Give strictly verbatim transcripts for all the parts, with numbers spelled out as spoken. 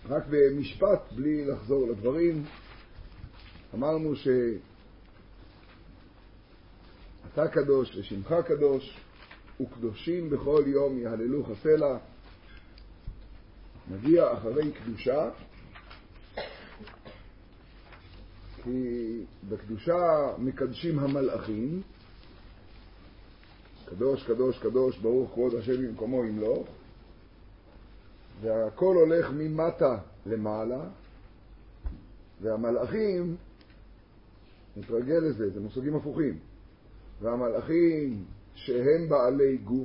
רק במשפט, בלי לחזור לדברים, אמרנו שאתה קדוש ושמך קדוש, וקדושים בכל יום יהללוך הסלע. מגיע אחרי קדושה, כי בקדושה מקדשים המלאכים, קדוש קדוש קדוש ברוך כבוד השם במקומו ימלוך, והכל הולך ממטה למעלה, והמלאכים, נתרגל לזה, זה מושגים הפוכים, והמלאכים שהם בעלי גוף,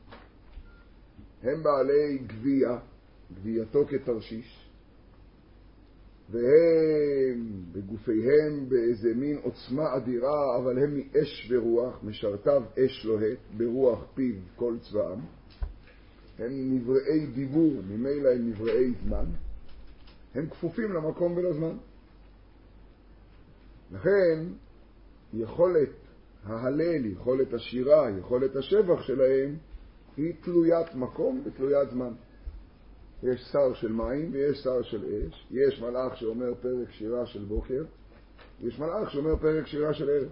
הם בעלי גבייה, גבייתו כתרשיש, והם בגופיהם באיזה מין עוצמה אדירה, אבל הם מאש ורוח, משרתיו אש לוהט, ברוח פיו כל צבאם. הם נבראי דיבור, ממילא הם נבראי זמן, הם כפופים למקום ולזמן. לכן יכולת ההלל, יכולת השירה, יכולת השבח שלהם היא תלוית מקום ותלוית זמן. יש שר של מים ויש שר של אש, יש מלאך שאומר פרק שירה של בוקר, יש מלאך שאומר פרק שירה של ערב.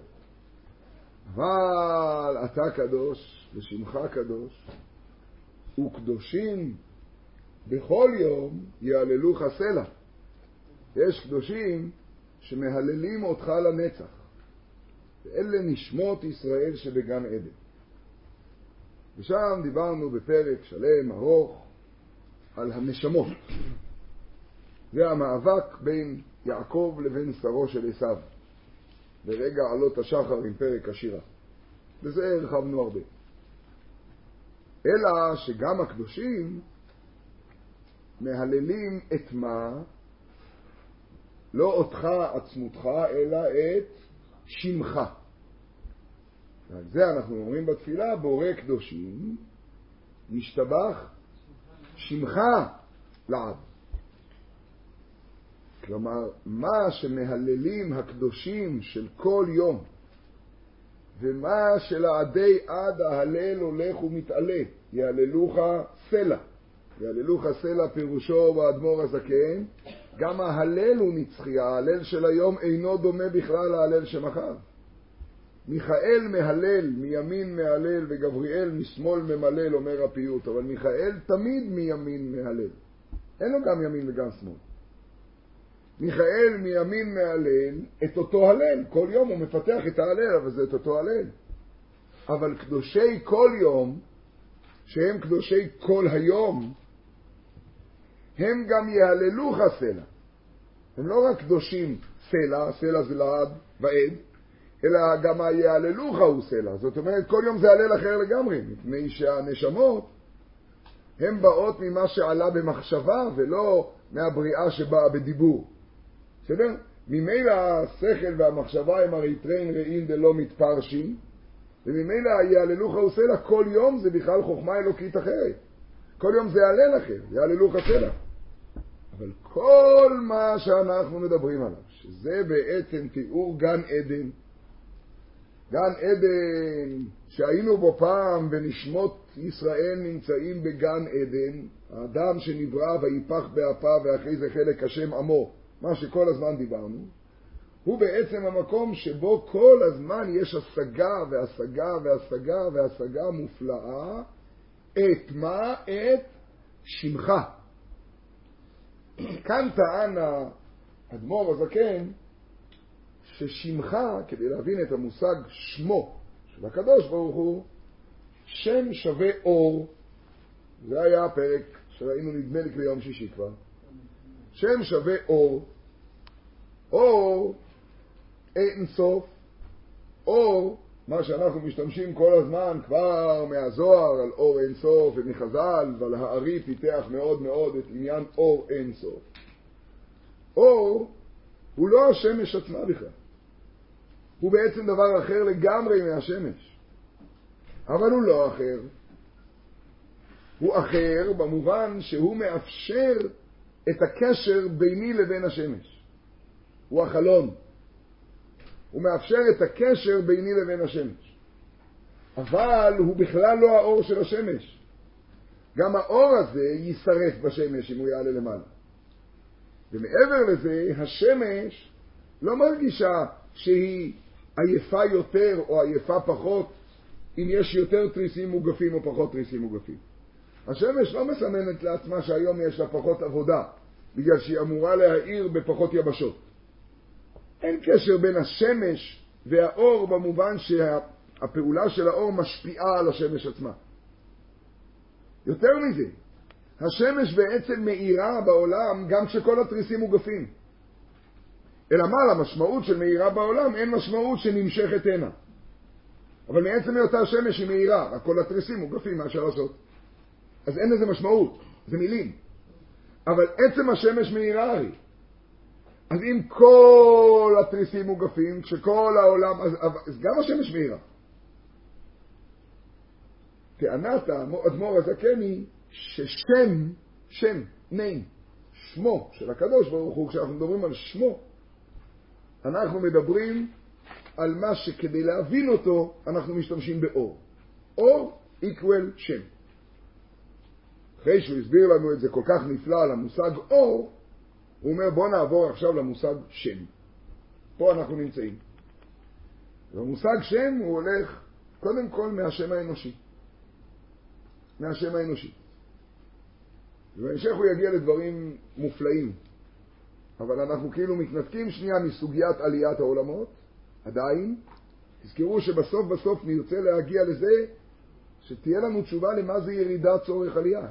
אבל אתה קדוש ושמך קדוש, וקדושים בכל יום יהללוך הסלע. יש קדושים שמהללים אותך לנצח, ואלה נשמות ישראל שבגן עדן. ושם דיברנו בפרק שלם ארוך על הנשמות. זה המאבק בין יעקב לבין שרו של עשיו ברגע עלות השחר עם פרק השירה. בזה הרחבנו הרבה. אלא שגם הקדושים מהללים את מה? לא אותך עצמותך, אלא את שמך. ועל זה אנחנו אומרים בתפילה, בורא קדושים ישתבח שמך לעד. כלומר, מה שמהללים הקדושים של כל יום, ומה שלעדי עד ההלל הולך ומתעלה, יהללוך סלע. יהללוך סלע פירושו באדמו"ר הזקן, גם ההלל הוא נצחי, ההלל של היום אינו דומה בכלל להלל שמחר. מיכאל מהלל, מימין מהלל, וגבריאל משמאל ממלל, אומר הפיוט, אבל מיכאל תמיד מימין מהלל. אין לו גם ימין וגם שמאל. מיכאל מימין מהלל את אותו הלל, כל יום הוא מפתח את ההלל, אבל זה את אותו הלל. אבל קדושי כל יום, שהם קדושי כל היום, הם גם יהללוך הסלע. הם לא רק קדושים סלע, סלע זה לעד ועד, אלא גם היהללוך הוא סלע. זאת אומרת, כל יום זה הלל אחר לגמרי, מפני שהנשמות הן באות ממה שעלה במחשבה ולא מהבריאה שבאה בדיבור. בסדר? ממילא השכל והמחשבה הם הרי טרן רעים דלא מתפרשים, וממילא היהללוך הוא סלע כל יום זה בכלל חוכמה אלוקית אחרת. כל יום זה הלל אחר, זה יהללוך הסלע. אבל כל מה שאנחנו מדברים עליו, שזה בעצם תיאור גן עדן, גן עדן שהיינו בו פעם ונשמות ישראל נמצאים בגן עדן, האדם שנברא ויפח באפה ואחרי זה חלק השם עמו, מה שכל הזמן דיברנו, הוא בעצם המקום שבו כל הזמן יש השגה והשגה והשגה והשגה מופלאה. את מה? את שמך. כאן טען האדמו"ר הזקן ששמך, כדי להבין את המושג שמו של הקדוש ברוך הוא, שם שווה אור. זה היה הפרק שראינו נדמה לי ליום שישי כבר. שם שווה אור. אור אין סוף. אור, מה שאנחנו משתמשים כל הזמן כבר מהזוהר על אור אין סוף ומחז"ל, ועל הארי פיתח מאוד מאוד את עניין אור אין סוף. אור הוא לא השמש עצמה בכלל. הוא בעצם דבר אחר לגמרי מהשמש. אבל הוא לא אחר. הוא אחר במובן שהוא מאפשר את הקשר ביני לבין השמש. הוא החלון. הוא מאפשר את הקשר ביני לבין השמש. אבל הוא בכלל לא האור של השמש. גם האור הזה יישרף בשמש אם הוא יעלה למעלה. ומעבר לזה, השמש לא מרגישה שהיא עייפה יותר או עייפה פחות, אם יש יותר תריסים מוגפים או פחות תריסים מוגפים. השמש לא מסמנת לעצמה שהיום יש לה פחות עבודה, בגלל שהיא אמורה להאיר בפחות יבשות. אין קשר בין השמש והאור במובן שהפעולה של האור משפיעה על השמש עצמה. יותר מזה, השמש בעצם מאירה בעולם גם כשכל התריסים מוגפים. אלא מה, למשמעות של מאירה בעולם אין משמעות שנמשכת הנה. אבל מעצם היותה השמש היא מאירה, רק כל התריסים מוגפים, מה אפשר לעשות? אז אין לזה משמעות, זה מילים. אבל עצם השמש מאירה היא. אז אם כל התריסים מוגפים, כשכל העולם, אז, אז גם השמש מאירה. טענת האדמו"ר הזקן היא ששם, שם, ניים, שמו של הקדוש ברוך הוא, כשאנחנו מדברים על שמו, אנחנו מדברים על מה שכדי להבין אותו אנחנו משתמשים באור. אור equal שם. אחרי שהוא הסביר לנו את זה כל כך נפלא על המושג אור, הוא אומר בוא נעבור עכשיו למושג שם. פה אנחנו נמצאים. והמושג שם הוא הולך קודם כל מהשם האנושי. מהשם האנושי. ובהמשך הוא יגיע לדברים מופלאים. אבל אנחנו כאילו מתנתקים שנייה מסוגיית עליית העולמות. עדיין, תזכרו שבסוף בסוף נרצה להגיע לזה שתהיה לנו תשובה למה זה ירידה צורך עלייה.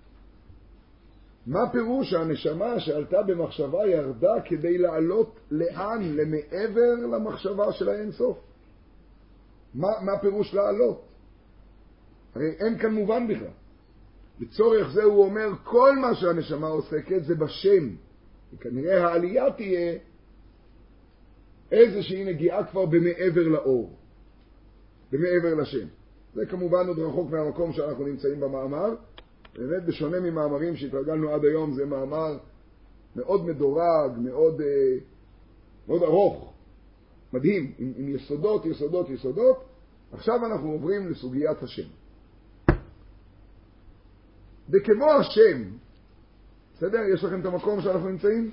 מה פירוש הנשמה שעלתה במחשבה ירדה כדי לעלות לאן? למעבר למחשבה של האין סוף. מה, מה פירוש לעלות? הרי אין כאן מובן בכלל. לצורך זה הוא אומר כל מה שהנשמה עוסקת זה בשם. וכנראה העלייה תהיה איזושהי נגיעה כבר במעבר לאור. במעבר לשם. זה כמובן עוד רחוק מהמקום שאנחנו נמצאים במאמר. באמת בשונה ממאמרים שהתרגלנו עד היום, זה מאמר מאוד מדורג, מאוד, מאוד ארוך, מדהים, עם, עם יסודות, יסודות, יסודות. עכשיו אנחנו עוברים לסוגיית השם. וכמו השם, בסדר? יש לכם את המקום שאנחנו נמצאים?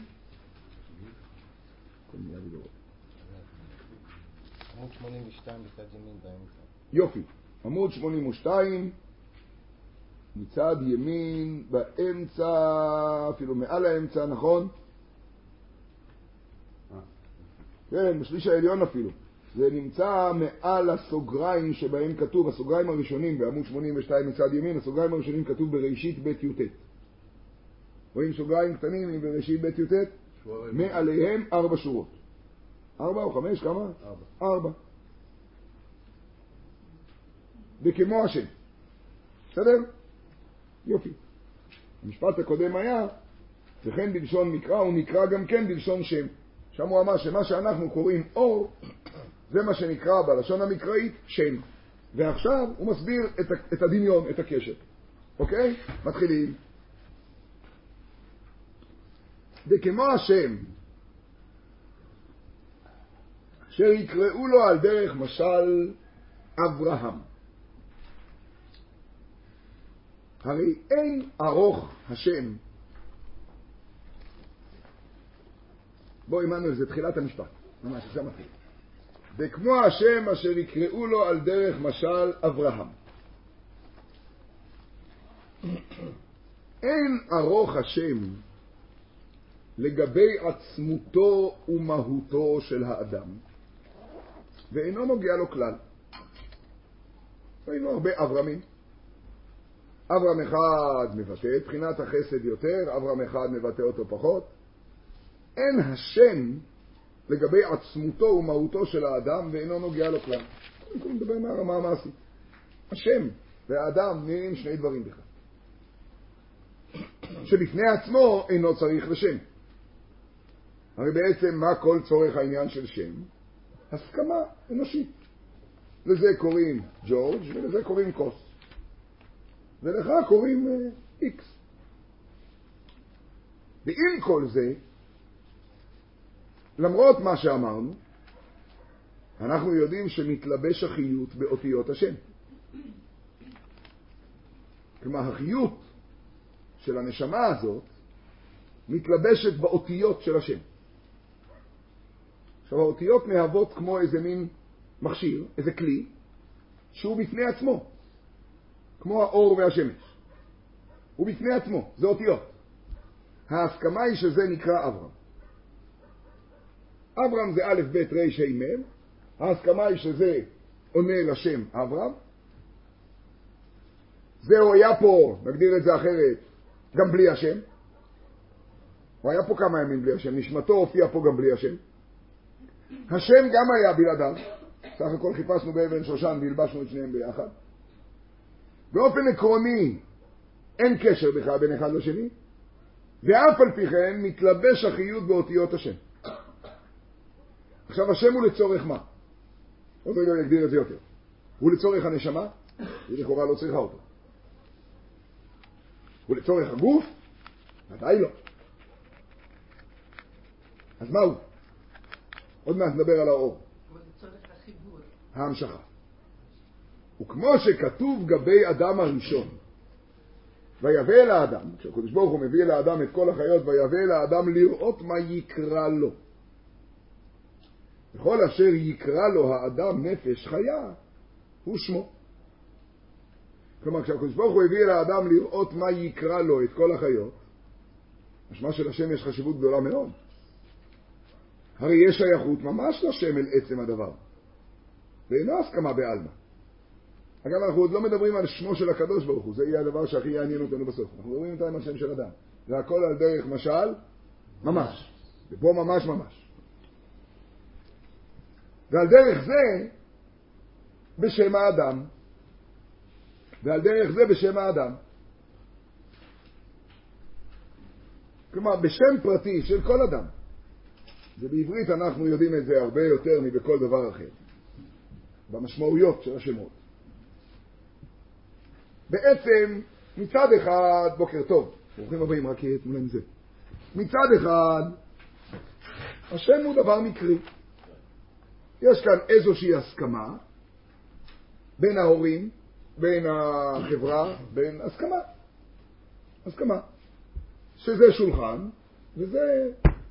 עמוד שמונים ושתיים בצד ימין באמצע. יופי. עמוד שמונים ושתיים. מצד ימין, באמצע, אפילו מעל האמצע, נכון? כן, בשליש העליון אפילו. זה נמצא מעל הסוגריים שבהם כתוב, הסוגריים הראשונים בעמוד שמונים ושתיים מצד ימין, הסוגריים הראשונים כתוב בראשית בית י"ט. רואים סוגריים קטנים בראשית בית י"ט? מעליהם ארבע שורות. ארבע או חמש, כמה? ארבע. ארבע. וכמו השם. בסדר? יופי. המשפט הקודם היה, וכן בלשון מקרא, הוא נקרא גם כן בלשון שם. שם הוא אמר שמה שאנחנו קוראים אור, זה מה שנקרא בלשון המקראית שם. ועכשיו הוא מסביר את, את הדמיון, את הקשר. אוקיי? מתחילים. וכמו השם, אשר יקראו לו על דרך משל אברהם. הרי אין ארוך השם. בוא אימנו, זה תחילת המשפט. ממש, זה מתחיל. וכמו השם אשר יקראו לו על דרך משל אברהם. אין ארוך השם לגבי עצמותו ומהותו של האדם, ואינו נוגע לו כלל. ראינו הרבה אברהמים. אברהם אחד מבטא את בחינת החסד יותר, אברהם אחד מבטא אותו פחות. אין השם לגבי עצמותו ומהותו של האדם ואינו נוגע לו כלל. אני מדבר מהרמה המעשית. השם והאדם נראים שני דברים בכלל. שבפני עצמו אינו צריך לשם. הרי בעצם מה כל צורך העניין של שם? הסכמה אנושית. לזה קוראים ג'ורג' ולזה קוראים קוס. ולך קוראים איקס. ועם כל זה, למרות מה שאמרנו, אנחנו יודעים שמתלבש החיות באותיות השם. כלומר, החיות של הנשמה הזאת מתלבשת באותיות של השם. עכשיו, האותיות מהוות כמו איזה מין מכשיר, איזה כלי, שהוא בפני עצמו, כמו האור והשמש. הוא בפני עצמו, זה אותיות. ההסכמה היא שזה נקרא אברהם. אברהם זה א' ב' ר' ה' מ', ההסכמה היא שזה עונה לשם אברהם. זהו היה פה, נגדיר את זה אחרת, גם בלי השם. הוא היה פה כמה ימים בלי השם, נשמתו הופיע פה גם בלי השם. השם גם היה בלעדיו, סך הכל חיפשנו באבן שושן והלבשנו את שניהם ביחד. באופן עקרוני אין קשר בכלל בין אחד לשני, ואף על פי כן מתלבש החיות באותיות השם. עכשיו השם הוא לצורך מה? עוד רגע נגדיר את זה יותר. הוא לצורך הנשמה, היא לכאורה לא צריכה אותו. הוא לצורך הגוף? ודאי לא. אז מה הוא? עוד מעט נדבר על האור. הוא לצורך החיבור. ההמשכה. וכמו שכתוב גבי אדם הראשון, ויבא אל האדם, כשהקדוש ברוך הוא מביא אל האדם את כל החיות, ויבא אל האדם לראות מה יקרא לו. וכל אשר יקרא לו האדם נפש חיה, הוא שמו. כלומר, כשהקדוש ברוך הוא הביא אל האדם לראות מה יקרא לו את כל החיות, משמע של השם יש חשיבות גדולה מאוד. הרי יש שייכות ממש לשם אל עצם הדבר. ואינו הסכמה בעלמא. אגב, אנחנו עוד לא מדברים על שמו של הקדוש ברוך הוא, זה יהיה הדבר שהכי יעניין אותנו בסוף. אנחנו מדברים איתה עם השם של אדם. זה הכל על דרך משל, ממש. ופה ממש ממש. ועל דרך זה, בשם האדם. ועל דרך זה, בשם האדם. כלומר, בשם פרטי של כל אדם. ובעברית אנחנו יודעים את זה הרבה יותר מבכל דבר אחר. במשמעויות של השמות. בעצם, מצד אחד, בוקר טוב, ברוכים הבאים, רק יהיה תמונה עם זה. מצד אחד, השם הוא דבר מקרי. יש כאן איזושהי הסכמה בין ההורים, בין החברה, בין הסכמה. הסכמה. שזה שולחן, וזה...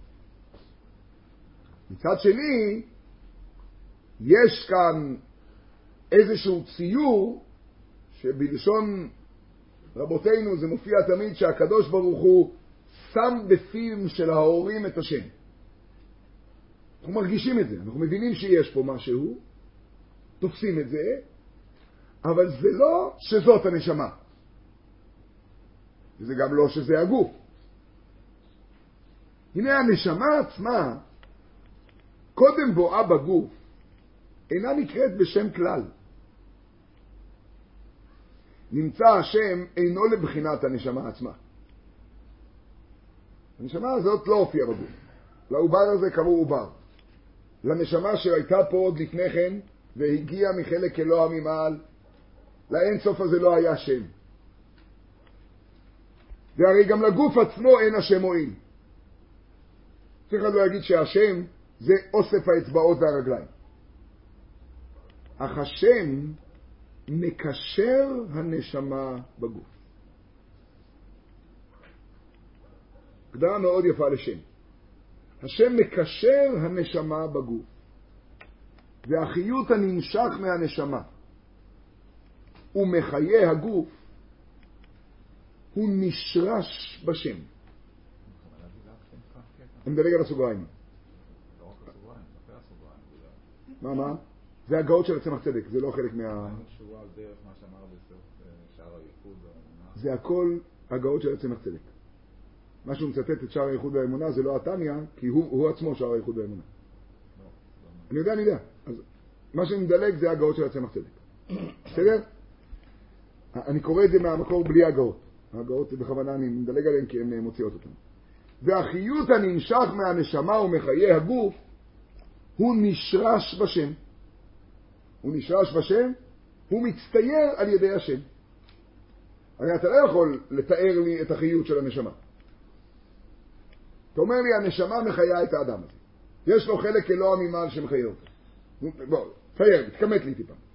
מצד שני, יש כאן איזשהו ציור, שבלשון רבותינו זה מופיע תמיד שהקדוש ברוך הוא שם בפיהם של ההורים את השם. אנחנו מרגישים את זה, אנחנו מבינים שיש פה משהו, תופסים את זה, אבל זה לא שזאת הנשמה. וזה גם לא שזה הגוף. הנה הנשמה עצמה, קודם בואה בגוף, אינה נקראת בשם כלל. נמצא השם אינו לבחינת הנשמה עצמה. הנשמה הזאת לא הופיעה בגוף. לעובר הזה קראו עובר. לנשמה שהייתה פה עוד לפני כן, והגיעה מחלק אלוה ממעל, לאין סוף הזה לא היה שם. והרי גם לגוף עצמו אין השם מועיל. צריך לא להגיד שהשם זה אוסף האצבעות והרגליים. אך השם מקשר הנשמה בגוף. הגדרה מאוד יפה לשם. השם מקשר הנשמה בגוף. והחיות הנמשך מהנשמה ומחיי הגוף הוא נשרש בשם. אני מדלג על הסוגריים. מה, מה? זה הגאות של הצמח צדק, זה לא חלק מה... זה הכל הגאות של הצמח צדק. מה שהוא מצטט את שער הייחוד והאמונה זה לא התניה, כי הוא, הוא עצמו שער הייחוד והאמונה. אני יודע, אני יודע. אז מה שאני מדלג זה הגאות של הצמח צדק. בסדר? אני קורא את זה מהמקור בלי הגאות. הגאות בכוונה אני מדלג עליהן כי הן מוציאות אותן. והחיות הנמשך מהנשמה ומחיי הגוף הוא נשרש בשם. הוא נשרש בשם, הוא מצטייר על ידי השם. הרי אתה לא יכול לתאר לי את החיות של הנשמה. אתה אומר לי, הנשמה מחיה את האדם הזה. יש לו חלק אלוה ממעל שמחיה אותו. בוא, תאר, תקמת לי טיפה.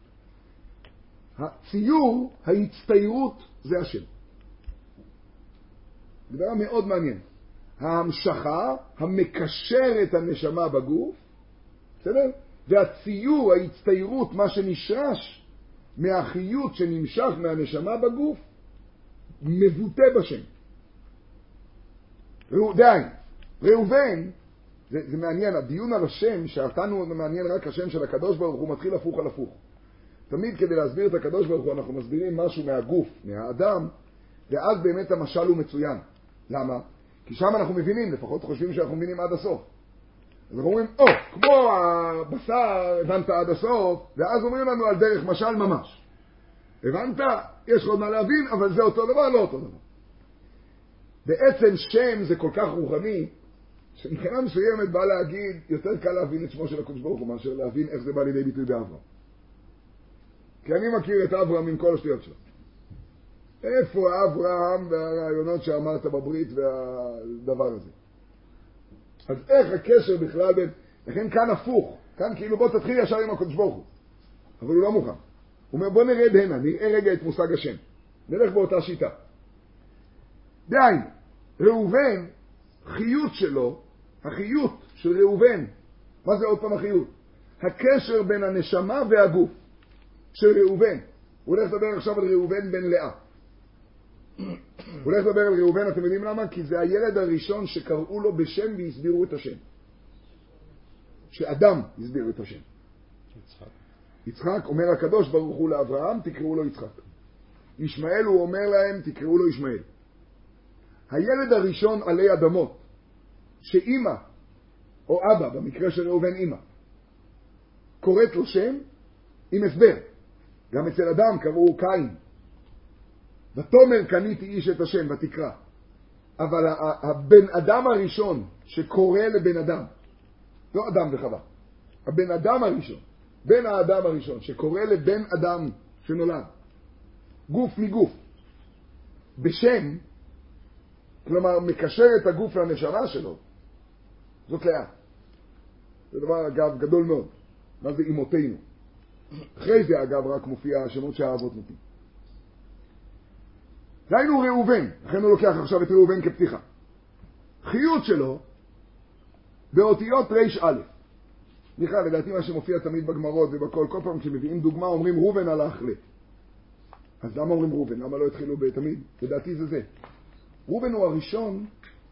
הציור, ההצטיירות, זה השם. דבר מאוד מעניין. ההמשכה, המקשר את הנשמה בגוף, בסדר? והציור, ההצטיירות, מה שנשרש מהחיות שנמשך מהנשמה בגוף, מבוטא בשם. די, ראובן, זה, זה מעניין, הדיון על השם, שאתנו מעניין רק השם של הקדוש ברוך הוא, מתחיל הפוך על הפוך. תמיד כדי להסביר את הקדוש ברוך הוא, אנחנו מסבירים משהו מהגוף, מהאדם, ואז באמת המשל הוא מצוין. למה? כי שם אנחנו מבינים, לפחות חושבים שאנחנו מבינים עד הסוף. אז אנחנו אומרים, או, כמו הבשר, הבנת עד הסוף, ואז אומרים לנו על דרך משל ממש. הבנת? יש עוד מה להבין, אבל זה אותו דבר, לא אותו דבר. בעצם שם זה כל כך רוחני, שמבחינה מסוימת בא להגיד, יותר קל להבין את שמו של הקדוש ברוך הוא, מאשר להבין איך זה בא לידי ביטוי באברהם. כי אני מכיר את אברהם עם כל השטויות שלו. איפה אברהם והרעיונות שאמרת בברית והדבר הזה? אז איך הקשר בכלל בין... לכן כאן הפוך, כאן כאילו בוא תתחיל ישר עם הקדוש ברוך הוא. אבל הוא לא מוכן. הוא אומר בוא נרד הנה, נראה רגע את מושג השם. נלך באותה שיטה. די, ראובן, חיות שלו, החיות של ראובן, מה זה עוד פעם החיות? הקשר בין הנשמה והגוף של ראובן. הוא הולך לדבר עכשיו על ראובן בן לאה. הוא הולך לדבר על ראובן, אתם יודעים למה? כי זה הילד הראשון שקראו לו בשם והסבירו את השם. שאדם הסבירו את השם. יצחק. יצחק, אומר הקדוש ברוך הוא לאברהם, תקראו לו יצחק. ישמעאל הוא אומר להם, תקראו לו ישמעאל. הילד הראשון עלי אדמות, שאמא, או אבא, במקרה של ראובן אמא, קוראת לו שם עם הסבר. גם אצל אדם קראו קין. ותאמר קניתי איש את השם ותקרא. אבל הבן אדם הראשון שקורא לבן אדם, לא אדם וחווה, הבן אדם הראשון, בן האדם הראשון שקורא לבן אדם שנולד, גוף מגוף, בשם, כלומר מקשר את הגוף לנשמה שלו, זאת לאה. זה דבר אגב גדול מאוד. מה זה אמותינו? אחרי זה אגב רק מופיע השמות שהאבות נותנים. ראינו ראובן, לכן הוא לוקח עכשיו את ראובן כפתיחה. חיות שלו באותיות רש א'. בכלל, לדעתי מה שמופיע תמיד בגמרות ובכל, כל פעם כשמביאים דוגמה אומרים ראובן הלך ל. אז למה אומרים ראובן? למה לא התחילו בתמיד? לדעתי זה זה. ראובן הוא הראשון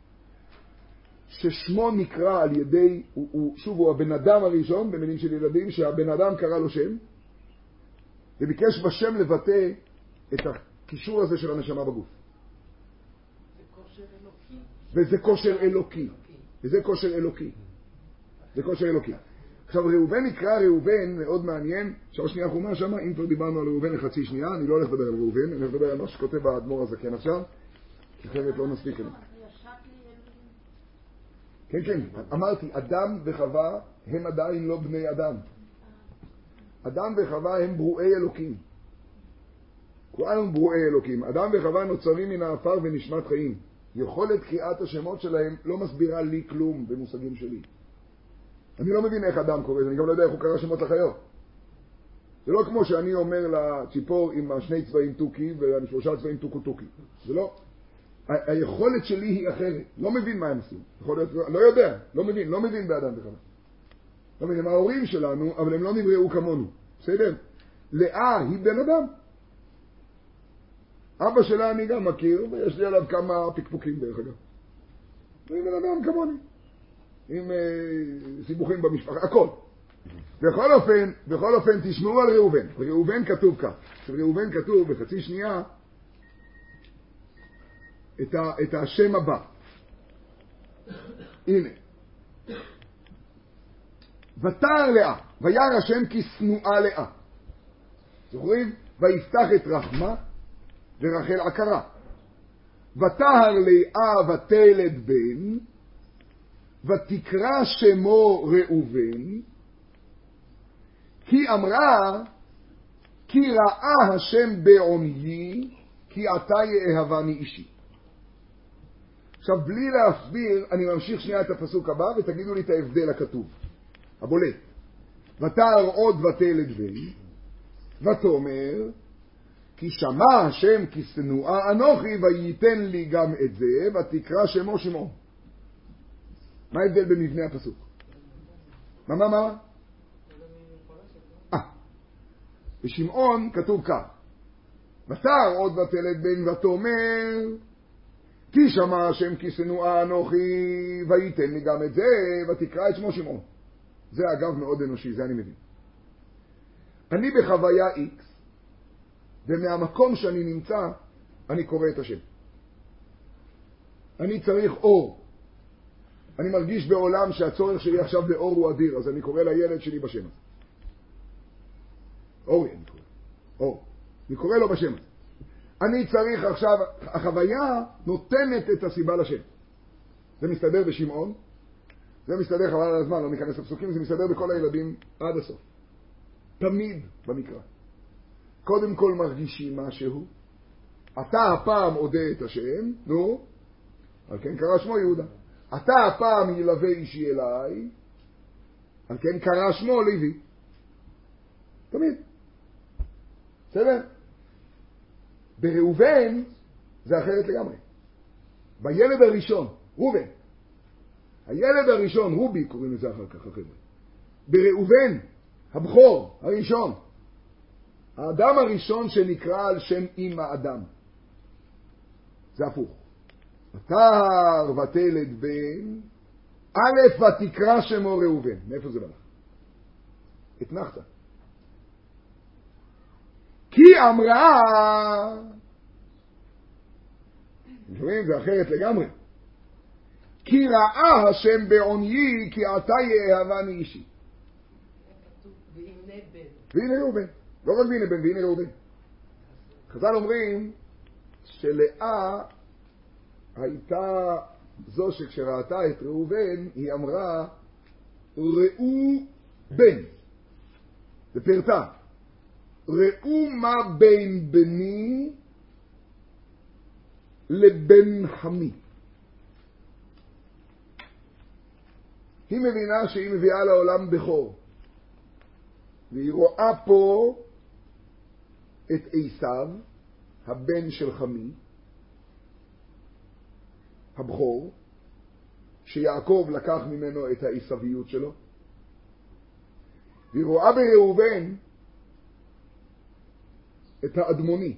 ששמו נקרא על ידי, הוא, הוא, שוב הוא הבן אדם הראשון במילים של ילדים שהבן אדם קרא לו שם וביקש בשם לבטא את הקישור הזה של הנשמה בגוף. זה כושר אלוקי. וזה כושר אלוקי. וזה כושר אלוקי. זה כושר אלוקי. עכשיו ראובן נקרא ראובן, מאוד מעניין. עכשיו שנייה אנחנו אומר שמה, אם כבר דיברנו על ראובן לחצי שנייה, אני לא הולך לדבר על ראובן, אני הולך לדבר על מה שכותב האדמו"ר הזקן עכשיו, כי אחרת לא נספיק אליו. כן, כן, אמרתי, אדם וחווה הם עדיין לא בני אדם. אדם וחווה הם ברואי אלוקים. כולנו ברואי אלוקים. אדם וחווה נוצרים מן האפר ונשמת חיים. יכולת קריאת השמות שלהם לא מסבירה לי כלום במושגים שלי. אני לא מבין איך אדם קורא, אני גם לא יודע איך הוא קרא שמות לחיות. זה לא כמו שאני אומר לציפור עם השני צבעים טוקי והשלושה צבעים טוקו טוקי. זה לא. ה- היכולת שלי היא אחרת. לא מבין מה הם עושים. יכולת, לא יודע, לא מבין, לא מבין באדם וחווה. לא מבין, הם ההורים שלנו, אבל הם לא נבראו כמונו. בסדר? לאה היא בן אדם. אבא שלה אני גם מכיר, ויש לי עליו כמה פקפוקים דרך אגב. היא בן אדם כמוני. עם אה, סיבוכים במשפחה, הכל. בכל אופן, בכל אופן תשמעו על ראובן. ראובן כתוב כך. ראובן כתוב בחצי שנייה את, ה, את השם הבא. הנה. ותר לאה, וירא השם כי שנואה לאה. זוכרים? ויפתח את רחמה ורחל עקרה. ותר לאה ותלד בן, ותקרא שמו ראובן, כי אמרה, כי ראה השם בעוניי, כי עתה יאהבני אישי. עכשיו, בלי להסביר, אני ממשיך שנייה את הפסוק הבא, ותגידו לי את ההבדל הכתוב, הבולט. ותר עוד ותלד בן, ותאמר, כי שמע השם כי שנואה אנוכי, וייתן לי גם את זה, ותקרא שמו שמעון. מה ההבדל במבנה הפסוק? מה, מה, מה? אה, בשמעון כתוב כך, בשר עוד ותלת בן ותאמר, כי שמע השם כי שנואה אנוכי, וייתן לי גם את זה, ותקרא את שמו שמעון. זה אגב מאוד אנושי, זה אני מבין. אני בחוויה X, ומהמקום שאני נמצא, אני קורא את השם. אני צריך אור. אני מרגיש בעולם שהצורך שלי עכשיו באור הוא אדיר, אז אני קורא לילד שלי בשם הזה. אורי, אני קורא. אור. אני קורא לו בשם הזה. אני צריך עכשיו, החוויה נותנת את הסיבה לשם. זה מסתדר בשמעון, זה מסתדר חבל על הזמן, לא ניכנס לפסוקים, זה מסתדר בכל הילדים עד הסוף. תמיד במקרא. קודם כל מרגישים משהו, אתה הפעם עודה את השם, נו, על כן קרא שמו יהודה. אתה הפעם ילווה אישי אליי, על כן קרא שמו לוי. תמיד. בסדר? בראובן זה אחרת לגמרי. בילד הראשון, ראובן. הילד הראשון, רובי קוראים לזה אחר כך, החבר'ה. בראובן, הבכור, הראשון. האדם הראשון שנקרא על שם אמא אדם. זה הפוך. ותהר ותלד בן, א' ותקרא שמו ראובן. מאיפה זה בא לך? התנחת. כי אמרה, שומעים? זה אחרת לגמרי. כי ראה השם בעוניי, כי עתה יאהבני אישי. והנה ראובן. לא רק והנה בן, והנה ראובן. חז"ל אומרים שלאה הייתה זו שכשראתה את ראובן, היא אמרה, ראו בן. זה פרטה. ראו מה בין בני לבן חמי. היא מבינה שהיא מביאה לעולם בכור. והיא רואה פה את עשיו, הבן של חמי, הבכור, שיעקב לקח ממנו את העשוויות שלו. והיא רואה בראובן את האדמוני,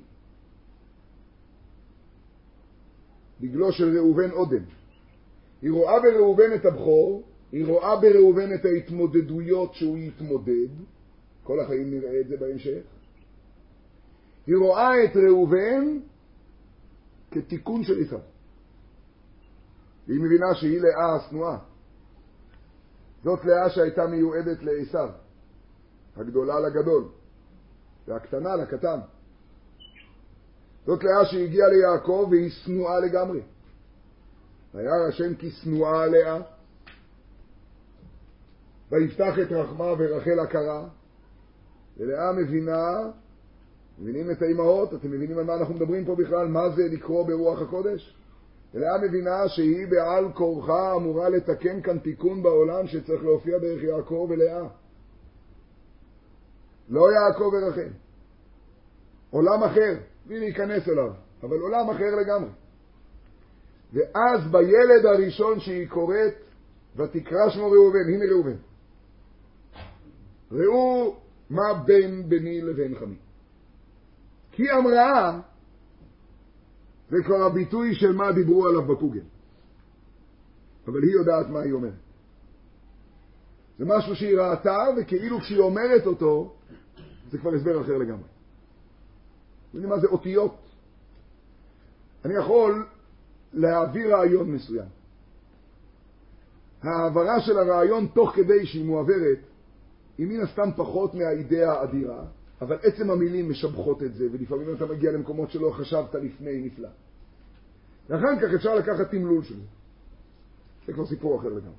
דגלו של ראובן אודם. היא רואה בראובן את הבכור, היא רואה בראובן את ההתמודדויות שהוא יתמודד, כל החיים נראה את זה בהמשך. היא רואה את ראובן כתיקון של עשיו. והיא מבינה שהיא לאה השנואה. זאת לאה שהייתה מיועדת לעשיו, הגדולה לגדול, והקטנה לקטן. זאת לאה שהגיעה ליעקב והיא שנואה לגמרי. וירא השם כי שנואה לאה, ויפתח את רחמה ורחל הכרה. ולאה מבינה, מבינים את האימהות, אתם מבינים על מה אנחנו מדברים פה בכלל, מה זה לקרוא ברוח הקודש? ולאה מבינה שהיא בעל כורחה אמורה לתקן כאן תיקון בעולם שצריך להופיע דרך יעקב ולאה. לא יעקב ורחל. עולם אחר, בלי להיכנס אליו, אבל עולם אחר לגמרי. ואז בילד הראשון שהיא קוראת, ותקרא שמו ראובן, הנה ראובן. ראו מה בין בני לבין חמי. כי אמרה, זה כבר הביטוי של מה דיברו עליו בקוגל. אבל היא יודעת מה היא אומרת. זה משהו שהיא ראתה, וכאילו כשהיא אומרת אותו, זה כבר הסבר אחר לגמרי. אתם יודעים מה זה אותיות? אני יכול להעביר רעיון מסוים. העברה של הרעיון תוך כדי שהיא מועברת, היא מן הסתם פחות מהאידאה האדירה, אבל עצם המילים משבחות את זה, ולפעמים אתה מגיע למקומות שלא חשבת לפני נפלא. ואחר כך אפשר לקחת תמלול של זה. זה כבר סיפור אחר לגמרי.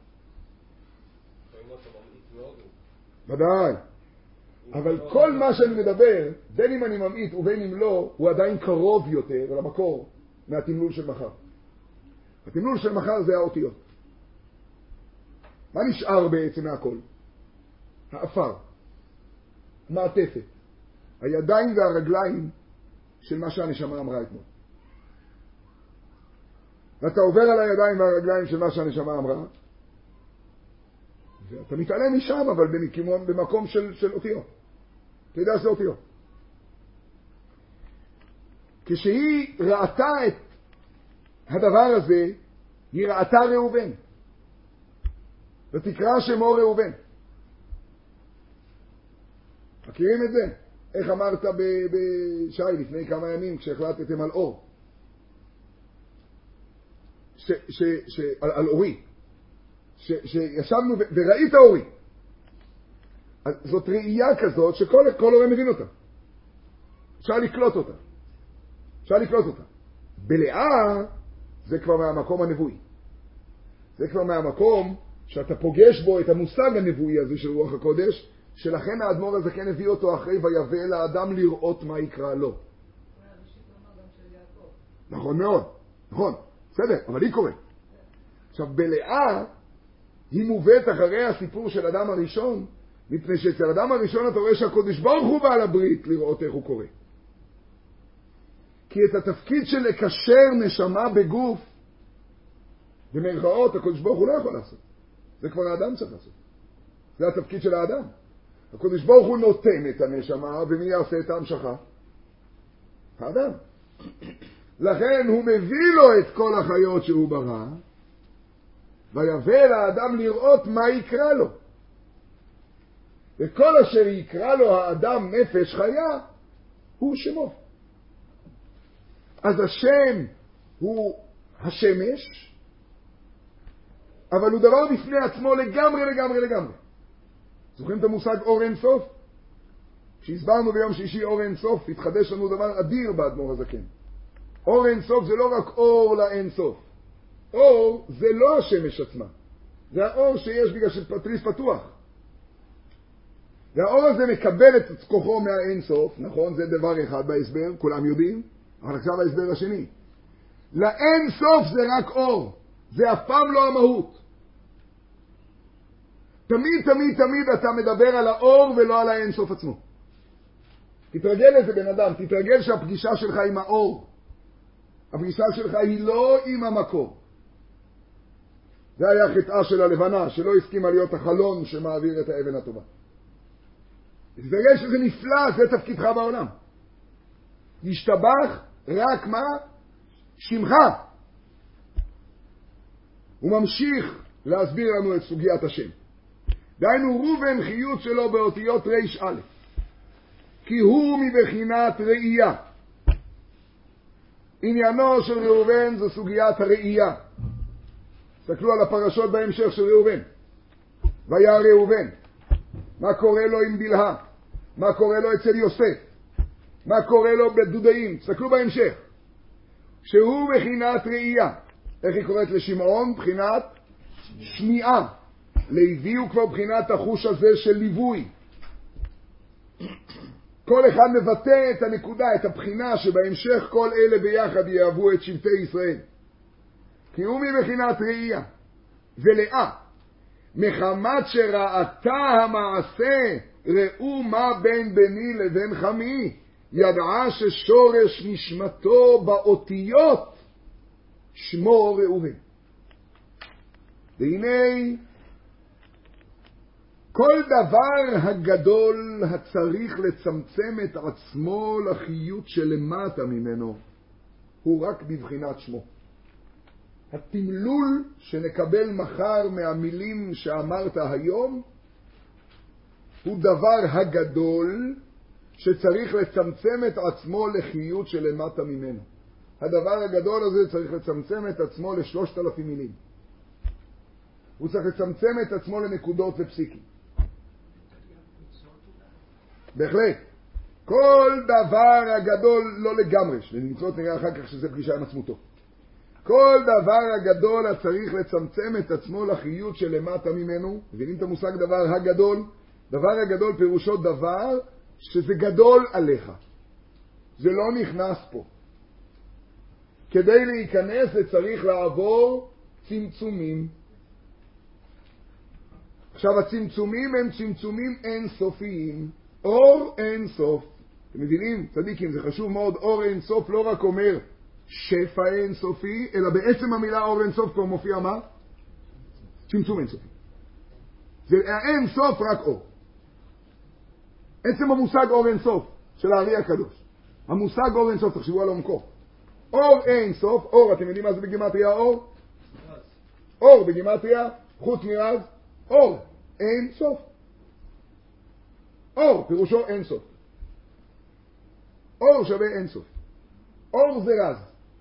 ודאי. אבל כל מה שאני מדבר, בין אם אני ממעיט ובין אם לא, הוא עדיין קרוב יותר למקור מהתמלול של מחר. התמלול של מחר זה האותיות. מה נשאר בעצם מהכל? האפר, המעטפת, הידיים והרגליים של מה שהנשמה אמרה אתמול. ואתה עובר על הידיים והרגליים של מה שהנשמה אמרה, ואתה מתעלם משם, אבל במקום, במקום של, של אותיות. אתה יודע שזה אותיות. כשהיא ראתה את הדבר הזה, היא ראתה ראובן. ותקרא שמו ראובן. מכירים את זה? איך אמרת בשי לפני כמה ימים כשהחלטתם על אור? ש, ש, ש, על, על אורי. ש, שישבנו ו, וראית אורי. אז זאת ראייה כזאת שכל כל הורה מבין אותה. אפשר לקלוט אותה. אפשר לקלוט אותה. בלאה זה כבר מהמקום הנבואי. זה כבר מהמקום שאתה פוגש בו את המושג הנבואי הזה של רוח הקודש, שלכן האדמו"ר הזה כן הביא אותו אחרי ויבא לאדם לראות מה יקרא לו. נכון מאוד, נכון, בסדר, אבל היא קוראת. עכשיו, בלאה היא מובאת אחרי הסיפור של אדם הראשון, מפני שאצל אדם הראשון אתה רואה שהקודש ברוך הוא בעל הברית לראות איך הוא קורא. כי את התפקיד של לקשר נשמה בגוף, במרכאות, הקודש ברוך הוא לא יכול לעשות. זה כבר האדם צריך לעשות. זה התפקיד של האדם. הקודש ברוך הוא נותן את הנשמה, ומי יעשה את ההמשכה? האדם. לכן הוא מביא לו את כל החיות שהוא ברא, ויבא לאדם לראות מה יקרא לו. וכל אשר יקרא לו האדם נפש חיה, הוא שמו. אז השם הוא השמש, אבל הוא דבר בפני עצמו לגמרי, לגמרי, לגמרי. זוכרים את המושג אור אין סוף? כשהסברנו ביום שישי אור אין סוף, התחדש לנו דבר אדיר באדמו"ר הזקן. אור אין סוף זה לא רק אור לאין סוף. אור זה לא השמש עצמה. זה האור שיש בגלל שפטריס פתוח. והאור הזה מקבל את כוחו מהאין סוף, נכון? זה דבר אחד בהסבר, כולם יודעים. אבל עכשיו ההסבר השני. לאין סוף זה רק אור. זה אף פעם לא המהות. תמיד, תמיד, תמיד אתה מדבר על האור ולא על האין סוף עצמו. תתרגל לזה בן אדם, תתרגל שהפגישה שלך עם האור. הפגישה שלך היא לא עם המקור. זה היה חטאה של הלבנה, שלא הסכימה להיות החלון שמעביר את האבן הטובה. תתרגל שזה נפלא, זה תפקידך בעולם. ישתבח רק מה? שמך. הוא ממשיך להסביר לנו את סוגיית השם. דהיינו ראובן חיות שלו באותיות ריש א', כי הוא מבחינת ראייה. עניינו של ראובן זו סוגיית הראייה. תסתכלו על הפרשות בהמשך של ראובן. והיה ראובן, מה קורה לו עם בלהה? מה קורה לו אצל יוסף? מה קורה לו בדודאים? תסתכלו בהמשך. שהוא בחינת ראייה. איך היא קוראת לשמעון? בחינת שמיעה. לוי הוא כבר בחינת החוש הזה של ליווי. כל אחד מבטא את הנקודה, את הבחינה שבהמשך כל אלה ביחד יאהבו את שבטי ישראל. כי הוא מבחינת ראייה. ולאה, מחמת שראתה המעשה, ראו מה בין בני לבין חמי, ידעה ששורש נשמתו באותיות שמו ראובן. והנה כל דבר הגדול הצריך לצמצם את עצמו לחיות שלמטה ממנו הוא רק בבחינת שמו. התמלול שנקבל מחר מהמילים שאמרת היום הוא דבר הגדול שצריך לצמצם את עצמו לחיות שלמטה ממנו. הדבר הגדול הזה צריך לצמצם את עצמו לשלושת אלפים מילים. הוא צריך לצמצם את עצמו לנקודות ופסיקים. בהחלט. כל דבר הגדול לא לגמרי, למצוות נראה אחר כך שזה פגישה עם עצמותו. כל דבר הגדול הצריך לצמצם את עצמו לחיות שלמטה ממנו. מבינים את המושג דבר הגדול? דבר הגדול פירושו דבר שזה גדול עליך. זה לא נכנס פה. כדי להיכנס זה צריך לעבור צמצומים. עכשיו הצמצומים הם צמצומים אינסופיים. אור אין סוף. אתם מבינים? צדיקים, זה חשוב מאוד. אור אין סוף לא רק אומר שפע אין סופי, אלא בעצם המילה אור אין סוף כבר מופיע מה? צמצום אין סופי. זה אין סוף רק אור. עצם המושג אור אין סוף של הארי הקדוש. המושג אור אין סוף, תחשבו על עומקו. אור אין סוף, אור, אתם יודעים מה זה בגימטריה אור? אור בגימטריה, חוץ מרז, אור, אין סוף. אור, פירושו אין סוף. אור שווה אין סוף. אור זה רז.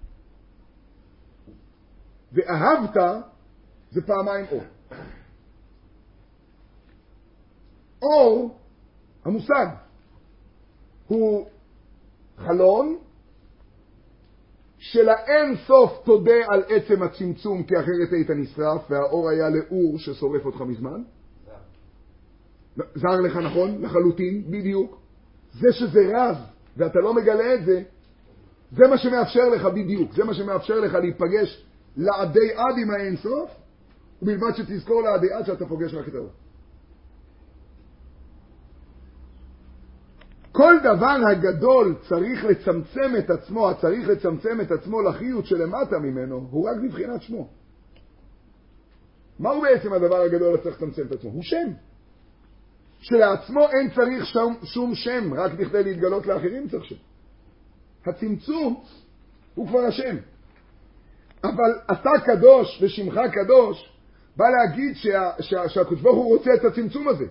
ואהבת זה פעמיים אור. אור, המושג, הוא חלון של האין סוף תודה על עצם הצמצום, כי אחרת היית נשרף, והאור היה לאור ששורף אותך מזמן. זר לך, נכון? לחלוטין, בדיוק. זה שזה רז, ואתה לא מגלה את זה, זה מה שמאפשר לך בדיוק. זה מה שמאפשר לך להיפגש לעדי עד עם האין סוף, ובלבד שתזכור לעדי עד שאתה פוגש רק את האור. כל דבר הגדול צריך לצמצם את עצמו, צריך לצמצם את עצמו לחיות שלמטה ממנו, הוא רק בבחינת שמו. מהו בעצם הדבר הגדול שצריך לצמצם את עצמו? הוא שם. שלעצמו אין צריך שום, שום שם, רק בכדי להתגלות לאחרים צריך שם. הצמצום הוא כבר השם. אבל אתה קדוש ושמך קדוש, בא להגיד שה, שה, שהקדוש ברוך הוא רוצה את הצמצום הזה.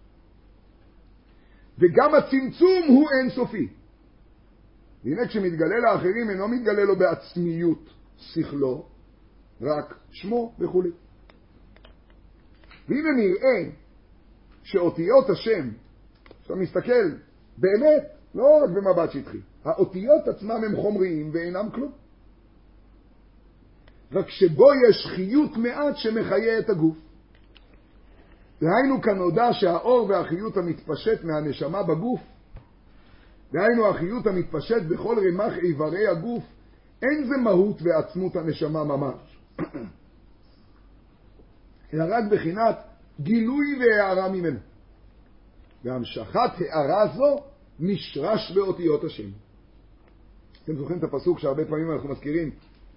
וגם הצמצום הוא אינסופי. והנה כשמתגלה לאחרים אינו מתגלה לו בעצמיות שכלו, רק שמו וכו'. והנה נראה שאותיות השם, שאתה מסתכל באמת, לא רק במבט שטחי, האותיות עצמם הם חומריים ואינם כלום. רק שבו יש חיות מעט שמחיה את הגוף. דהיינו כנודע שהאור והחיות המתפשט מהנשמה בגוף, דהיינו החיות המתפשט בכל רמ"ח איברי הגוף, אין זה מהות ועצמות הנשמה ממש, אלא רק בחינת גילוי והערה ממנו. והמשכת הערה זו נשרש באותיות השם. אתם זוכרים את הפסוק שהרבה פעמים אנחנו מזכירים?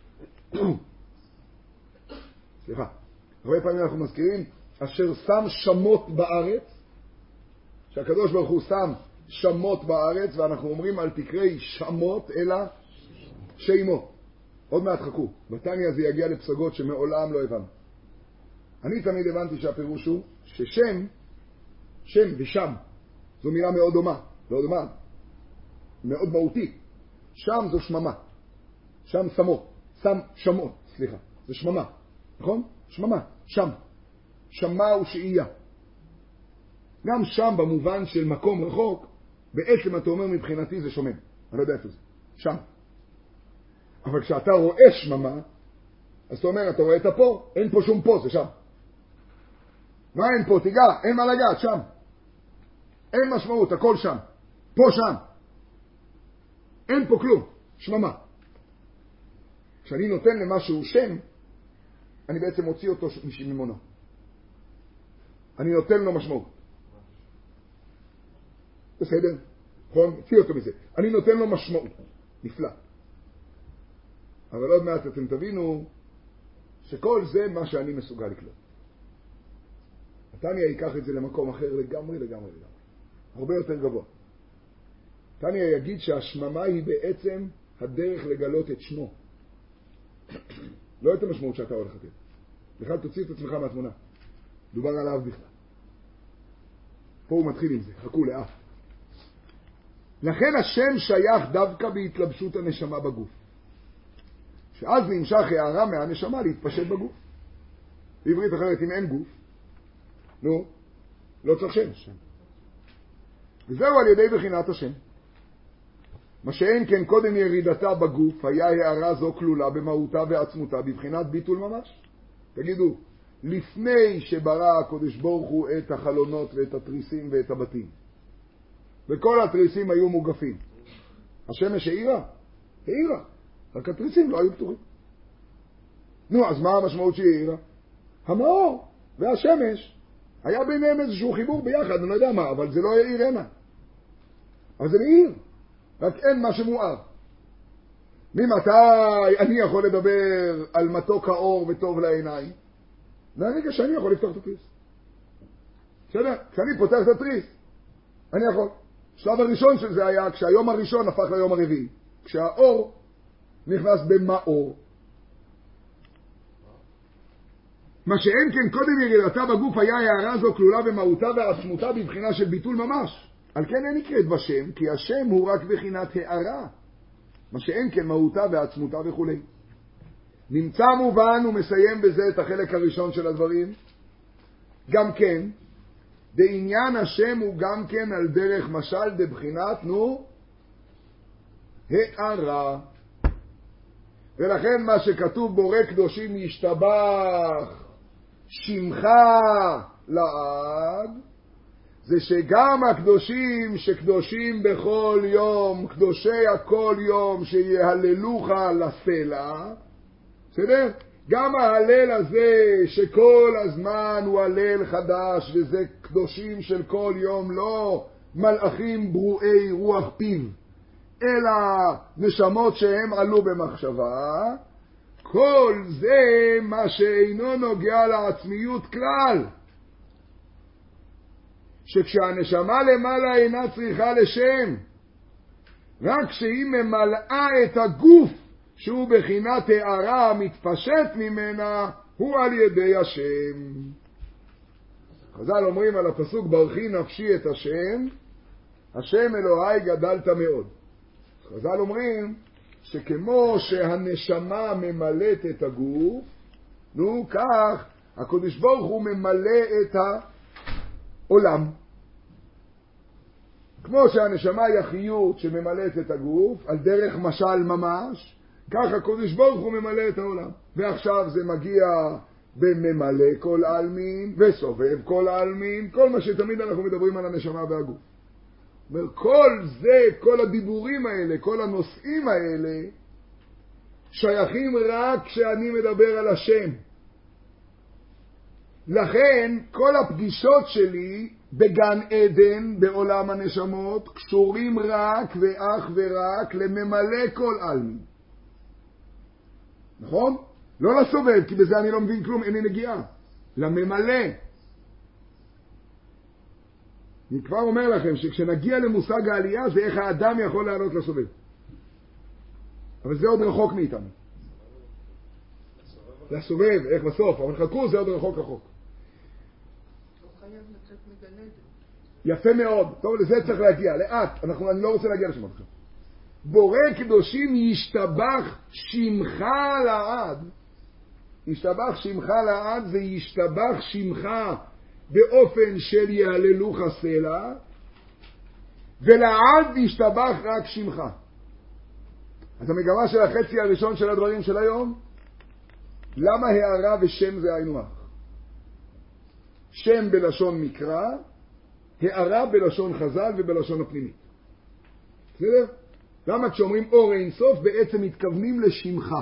סליחה, הרבה פעמים אנחנו מזכירים אשר שם שמות בארץ, שהקדוש ברוך הוא שם שמות בארץ, ואנחנו אומרים על תקרי שמות אלא שימות. עוד מעט חכו, בתניא זה יגיע לפסגות שמעולם לא הבנו. אני תמיד הבנתי שהפירוש הוא ששם, שם ושם, זו מילה מאוד דומה, לא דומה, מאוד מהותי. שם זו שממה, שם שמות, שם שמות, סליחה, זה שממה, נכון? שממה, שם. שמה ושאייה. גם שם במובן של מקום רחוק, בעצם אתה אומר מבחינתי זה שומם. אני לא יודע איפה זה. שם. אבל כשאתה רואה שממה, אז אתה אומר, אתה רואה את הפה, אין פה שום פה, זה שם. מה אין פה? תיגע, אין מה לגעת, שם. אין משמעות, הכל שם. פה שם. אין פה כלום, שממה. כשאני נותן למשהו שם, אני בעצם מוציא אותו ממונו. אני נותן לו משמעות. בסדר? נכון? מוציא אותו מזה. אני נותן לו משמעות. נפלא. אבל עוד מעט אתם תבינו שכל זה מה שאני מסוגל לקלוט. תניא ייקח את זה למקום אחר לגמרי, לגמרי, לגמרי. הרבה יותר גבוה. תניא יגיד שהשממה היא בעצם הדרך לגלות את שמו. לא את המשמעות שאתה הולך לתת. בכלל תוציא את עצמך מהתמונה. דובר עליו בכלל. פה הוא מתחיל עם זה, חכו לאף. לכן השם שייך דווקא בהתלבשות הנשמה בגוף. שאז נמשך הערה מהנשמה להתפשט בגוף. בעברית אחרת, אם אין גוף, נו, לא צריך שם. וזהו על ידי בחינת השם. מה שאין כן קודם ירידתה בגוף, היה הערה זו כלולה במהותה ועצמותה בבחינת ביטול ממש. תגידו, לפני שברא הקדוש ברוך הוא את החלונות ואת התריסים ואת הבתים, וכל התריסים היו מוגפים, השמש העירה? העירה. רק התריסים לא היו פתורים. נו, אז מה המשמעות שהיא העירה? המאור והשמש, היה ביניהם איזשהו חיבור ביחד, אני לא יודע מה, אבל זה לא העיר הנה. אבל זה מעיר. רק אין מה שמואר. ממתי אני יכול לדבר על מתוק האור וטוב לעיניים? מהרגע שאני יכול לפתוח את התריס. בסדר? כשאני פותח את התריס, אני יכול. השלב הראשון של זה היה כשהיום הראשון הפך ליום הרביעי. כשהאור נכנס במאור. מה שאין כן קודם ירידתה בגוף היה הערה זו כלולה במהותה ועצמותה בבחינה של ביטול ממש. על כן אין נקראת בשם, כי השם הוא רק בחינת הערה. מה שאין כן מהותה ועצמותה וכו'. נמצא מובן ומסיים בזה את החלק הראשון של הדברים. גם כן, בעניין השם הוא גם כן על דרך משל דבחינת, נו, הערה. ולכן מה שכתוב בורא קדושים ישתבח שמך לעד, זה שגם הקדושים שקדושים בכל יום, קדושי הכל יום שיהללוך לסלע, בסדר? גם ההלל הזה שכל הזמן הוא הלל חדש, וזה קדושים של כל יום, לא מלאכים ברואי רוח פיו, אלא נשמות שהם עלו במחשבה, כל זה מה שאינו נוגע לעצמיות כלל. שכשהנשמה למעלה אינה צריכה לשם, רק כשהיא ממלאה את הגוף שהוא בחינת הערה המתפשט ממנה, הוא על ידי השם. חז"ל אומרים על הפסוק ברכי נפשי את השם, השם אלוהי גדלת מאוד. חז"ל אומרים שכמו שהנשמה ממלאת את הגוף, נו כך הקדוש ברוך הוא ממלא את העולם. כמו שהנשמה היא החיות שממלאת את הגוף, על דרך משל ממש, כך הקדוש ברוך הוא ממלא את העולם. ועכשיו זה מגיע בממלא כל העלמין וסובב כל העלמין, כל מה שתמיד אנחנו מדברים על הנשמה והגוף. אומר, כל זה, כל הדיבורים האלה, כל הנושאים האלה, שייכים רק כשאני מדבר על השם. לכן, כל הפגישות שלי בגן עדן, בעולם הנשמות, קשורים רק ואך ורק לממלא כל עלמין. נכון? לא לסובב, כי בזה אני לא מבין כלום, אין לי נגיעה. לממלא. אני כבר אומר לכם שכשנגיע למושג העלייה זה איך האדם יכול לעלות לסובב. אבל זה עוד רחוק מאיתנו. לסובב, איך בסוף, אבל חכו, זה עוד רחוק רחוק. לא חייב לצאת מגן עדן. יפה מאוד. טוב, לזה צריך להגיע. לאט. אנחנו, אני לא רוצה להגיע לשם עכשיו. בורא קדושים ישתבח שמך לעד. ישתבח שמך לעד זה ישתבח שמך באופן של יהללוך סלע, ולעד ישתבח רק שמך. אז המגמה של החצי הראשון של הדברים של היום, למה הערה ושם זה היינו הך? שם בלשון מקרא, הערה בלשון חז"ל ובלשון הפנימית. בסדר? למה כשאומרים אור אין סוף בעצם מתכוונים לשמך,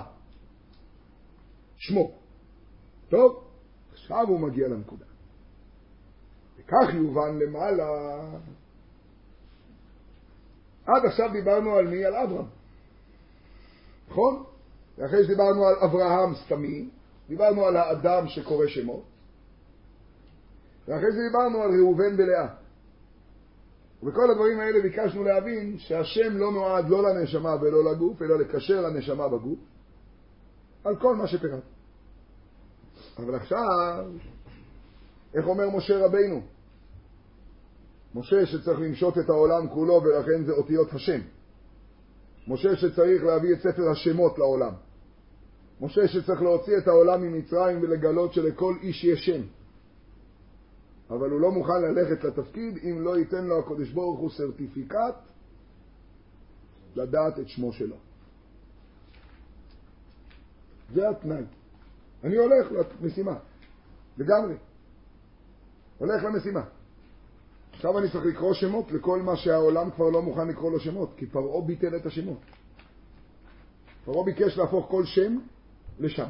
שמו. טוב, עכשיו הוא מגיע לנקודה. וכך יובן למעלה. עד עכשיו דיברנו על מי? על אברהם. נכון? ואחרי שדיברנו על אברהם סתמי, דיברנו על האדם שקורא שמות, ואחרי זה דיברנו על ראובן ולאה. ובכל הדברים האלה ביקשנו להבין שהשם לא נועד לא לנשמה ולא לגוף, אלא לקשר לנשמה בגוף, על כל מה שפירט. אבל עכשיו, איך אומר משה רבינו? משה שצריך למשות את העולם כולו, ולכן זה אותיות השם. משה שצריך להביא את ספר השמות לעולם. משה שצריך להוציא את העולם ממצרים ולגלות שלכל איש יש שם. אבל הוא לא מוכן ללכת לתפקיד אם לא ייתן לו הקדוש ברוך הוא סרטיפיקט לדעת את שמו שלו. זה התנאי. אני הולך למשימה. לגמרי. הולך למשימה. עכשיו אני צריך לקרוא שמות לכל מה שהעולם כבר לא מוכן לקרוא לו שמות, כי פרעה ביטל את השמות. פרעה ביקש להפוך כל שם לשם.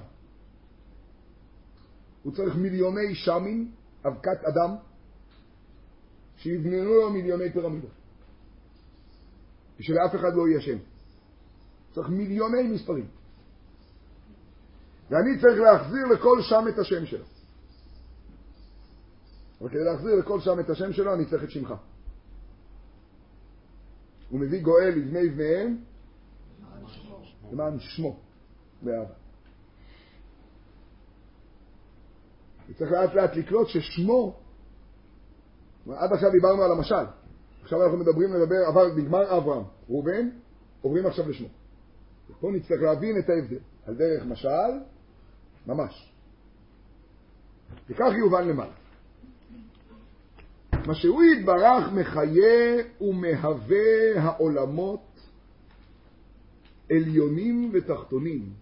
הוא צריך מיליוני שמים, אבקת אדם, שיבננו לו מיליוני פירמידות. ושלאף אחד לא יהיה שם. צריך מיליוני מספרים. ואני צריך להחזיר לכל שם את השם שלו. אבל כדי להחזיר לכל שם את השם שלו, אני צריך את שמך. הוא מביא גואל לבני בניהם למען שמו באהבה. וצריך לאט לאט לקלוט ששמו, עד עכשיו דיברנו על המשל, עכשיו אנחנו מדברים לדבר, עבר נגמר אברהם, ראובן, עוברים עכשיו לשמו. פה נצטרך להבין את ההבדל, על דרך משל, ממש. וכך יובן למעלה. מה שהוא יתברך מחיה ומהווה העולמות עליונים ותחתונים,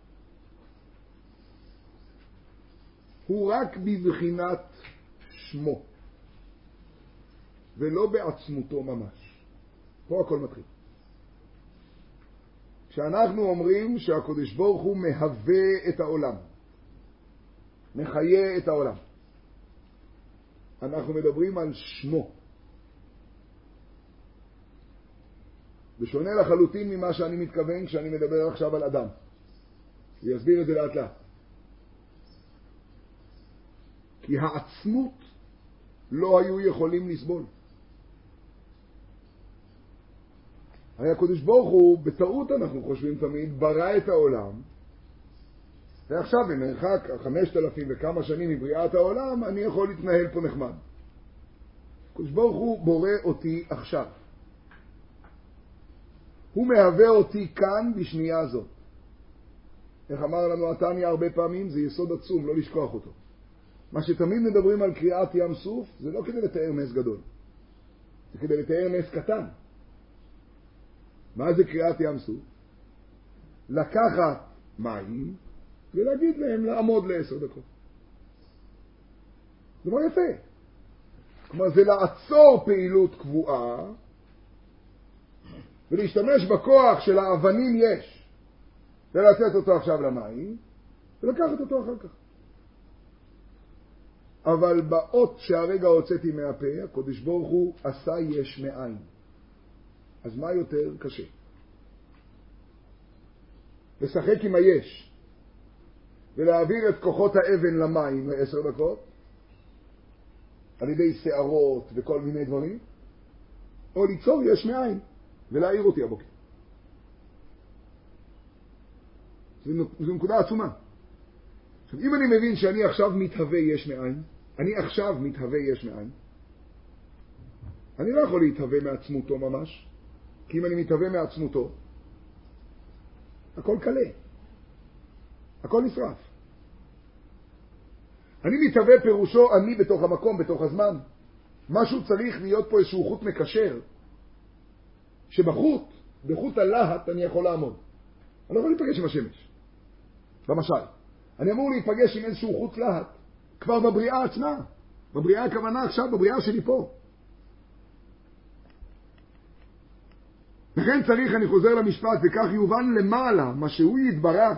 הוא רק בבחינת שמו, ולא בעצמותו ממש. פה הכל מתחיל. כשאנחנו אומרים שהקדוש ברוך הוא מהווה את העולם, מחיה את העולם, אנחנו מדברים על שמו. בשונה לחלוטין ממה שאני מתכוון כשאני מדבר עכשיו על אדם. אני אסביר את זה לאט לאט. כי העצמות לא היו יכולים לסבול. הרי הקדוש ברוך הוא, בטעות אנחנו חושבים תמיד, ברא את העולם, ועכשיו במרחק חמשת אלפים וכמה שנים מבריאת העולם, אני יכול להתנהל פה נחמד. הקדוש ברוך הוא בורא אותי עכשיו. הוא מהווה אותי כאן בשנייה הזאת. איך אמר לנו התניא הרבה פעמים, זה יסוד עצום, לא לשכוח אותו. מה שתמיד מדברים על קריאת ים סוף, זה לא כדי לתאר נס גדול. זה כדי לתאר נס קטן. מה זה קריאת ים סוף? לקחת מים ולהגיד להם לעמוד לעשר דקות. זה מאוד יפה. כלומר, זה לעצור פעילות קבועה ולהשתמש בכוח של האבנים יש, ולתת אותו עכשיו למים ולקחת אותו אחר כך. אבל באות שהרגע הוצאתי מהפה, הקדוש ברוך הוא עשה יש מאין. אז מה יותר קשה? לשחק עם היש ולהעביר את כוחות האבן למים לעשר דקות על ידי שערות וכל מיני דברים, או ליצור יש מאין ולהעיר אותי הבוקר. זו נקודה עצומה. עכשיו, אם אני מבין שאני עכשיו מתהווה יש מאין, אני עכשיו מתהווה יש מאין, אני לא יכול להתהווה מעצמותו ממש, כי אם אני מתהווה מעצמותו, הכל קלה, הכל נשרף. אני מתהווה פירושו אני בתוך המקום, בתוך הזמן. משהו צריך להיות פה איזשהו חוט מקשר, שבחוט, בחוט הלהט אני יכול לעמוד. אני לא יכול להיפגש עם השמש, במשל. אני אמור להיפגש עם איזשהו חוט להט, כבר בבריאה עצמה. בבריאה הכוונה עכשיו, בבריאה שלי פה. לכן צריך, אני חוזר למשפט, וכך יובן למעלה, מה שהוא יתברך,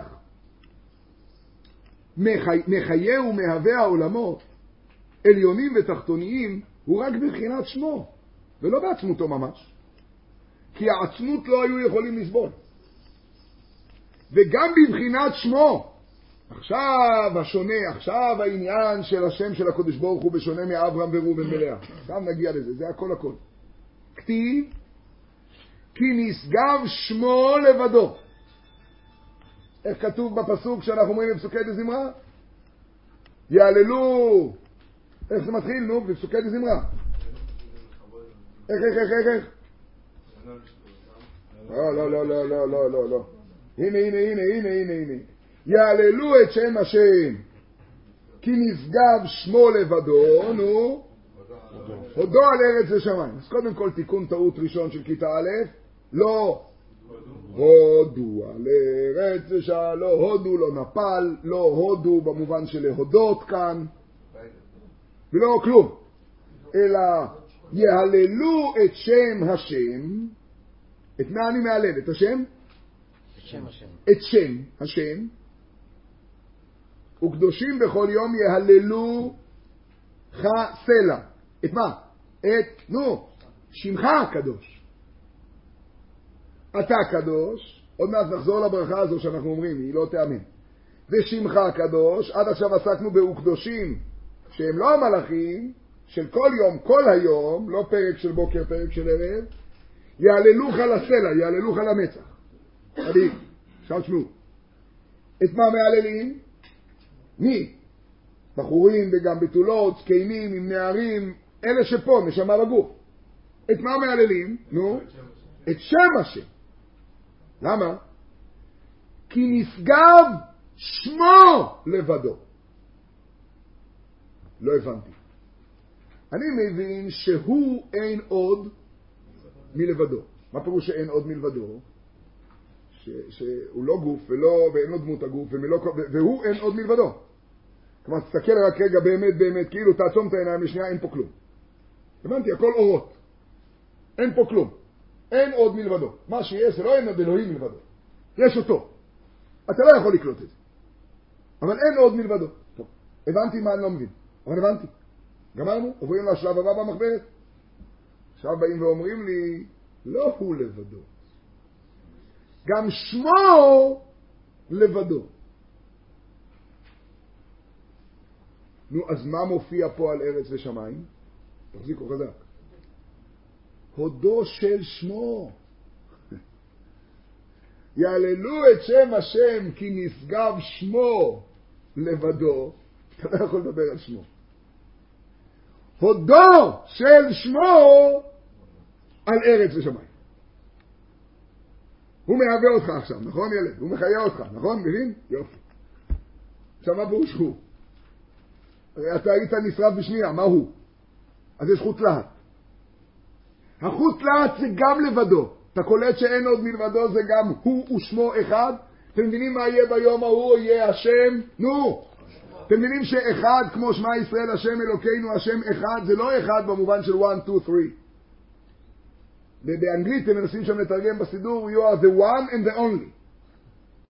מחי, מחיה ומהווה העולמות, עליונים ותחתוניים, הוא רק בבחינת שמו, ולא בעצמותו ממש. כי העצמות לא היו יכולים לסבול. וגם בבחינת שמו, עכשיו השונה, עכשיו העניין של השם של הקדוש ברוך הוא בשונה מאברהם וראובן ולאה. עכשיו נגיע לזה, זה הכל הכל. כתיב, כי נשגב שמו לבדו. איך כתוב בפסוק שאנחנו אומרים בפסוקי דזמרה? יעללו. איך זה מתחיל? נו, בפסוקי דזמרה. איך, איך, איך, איך? לא, לא, לא, לא, לא, לא, לא, לא. הנה, הנה, הנה, הנה, הנה, הנה. יעללו את שם השם, כי נשגב שמו לבדו, נו, הודו על ארץ ושמיים. אז קודם כל תיקון טעות ראשון של כיתה א', לא הודו על ארץ ושמיים, לא הודו, לא נפל, לא הודו במובן של להודות כאן, ולא כלום, אלא יהללו את שם השם. את מה אני מעלל? את השם? שם השם. את שם השם. וקדושים בכל יום יהללו חסלה. את מה? את, נו, שמך קדוש. אתה קדוש. עוד מעט נחזור לברכה הזו שאנחנו אומרים, היא לא תאמן. ושמך קדוש. עד עכשיו עסקנו בקדושים שהם לא המלאכים, של כל יום, כל היום, לא פרק של בוקר, פרק של ערב, יעללוך לסלע, יעללוך למצח. מדהים. עכשיו תשמעו. את מה מעללים? מי? בחורים וגם בתולות, זקנים עם נערים, אלה שפה, נשמה בגוף. את מה מעללים? נו? את שם השם. למה? כי נשגב שמו לבדו. לא הבנתי. אני מבין שהוא אין עוד מלבדו. מה פירוש שאין עוד מלבדו? ש, שהוא לא גוף ולא, ואין לו דמות הגוף ומלא, והוא אין עוד מלבדו. כלומר, תסתכל רק רגע באמת באמת, כאילו תעצום את העיניים לשנייה, אין פה כלום. הבנתי, הכל אורות. אין פה כלום. אין עוד מלבדו. מה שיש זה לא אין עוד אלוהים מלבדו. יש אותו. אתה לא יכול לקלוט את זה. אבל אין עוד מלבדו. טוב, הבנתי מה אני לא מבין. אבל הבנתי. גמרנו, עוברים לשלב הבא במחברת. עכשיו באים ואומרים לי, לא הוא לבדו. גם שמו לבדו. נו, אז מה מופיע פה על ארץ ושמיים? תחזיקו חזק. הודו של שמו. יעללו את שם השם כי נשגב שמו לבדו. אתה לא יכול לדבר על שמו. הודו של שמו על ארץ ושמיים. הוא מהווה אותך עכשיו, נכון ילד? הוא מחיה אותך, נכון? מבין? יופי. עכשיו מה פירוש הוא? הרי אתה היית נשרף בשנייה, מה הוא? אז יש חוץ להט. החוץ להט זה גם לבדו. אתה קולט שאין עוד מלבדו, זה גם הוא ושמו אחד. אתם מבינים מה יהיה ביום ההוא? יהיה השם? נו! אתם מבינים שאחד כמו שמה ישראל השם אלוקינו השם אחד, זה לא אחד במובן של one, two, three. ובאנגלית הם מנסים שם לתרגם בסידור, you are the one and the only.